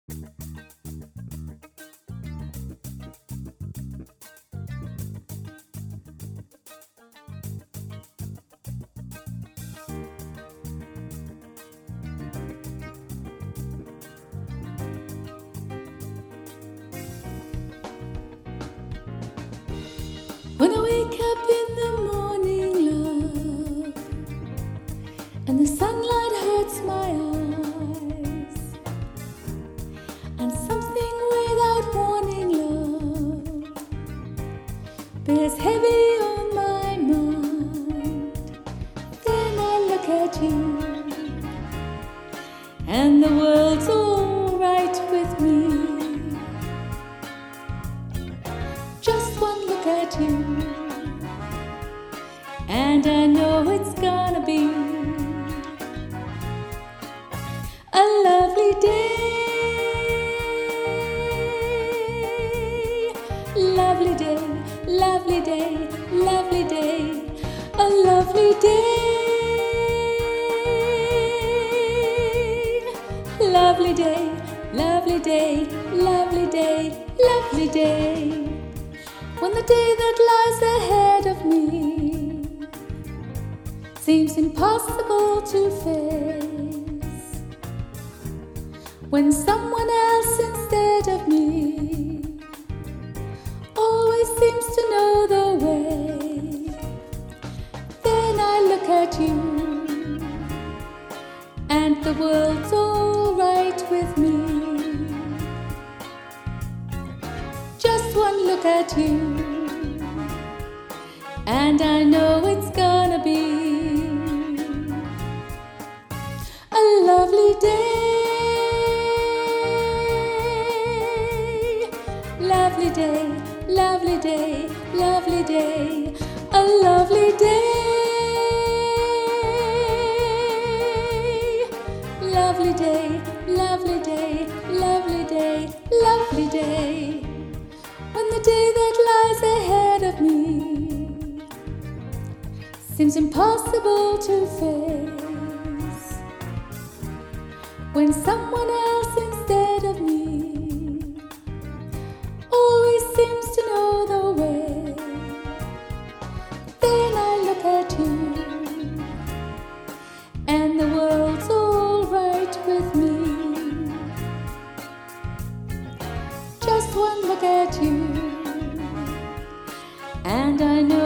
When I wake up in the morning, love, and the sunlight hurts my eyes, and something without warning, love, bears heavy on my mind, then I look at you, and the world's all right with me. Just one look at you, and I know it's gonna be a lovely day. Lovely day, lovely day, lovely day, a lovely day. Lovely day, lovely day, lovely day, lovely day. When the day that lies ahead of me seems impossible to face, when someone else instead of me always seems to know the way, then I look at you, and the world's all right with me. Just one look at you, and I know it's gonna be a lovely day. Lovely day, lovely day, lovely day, a lovely day. Lovely day, lovely day, lovely day, lovely day. When the day that lies ahead of me seems impossible to face, when someone else instead of me always seems to know the way, then I look at you, and the world's all right with me. Just one look at you, and I know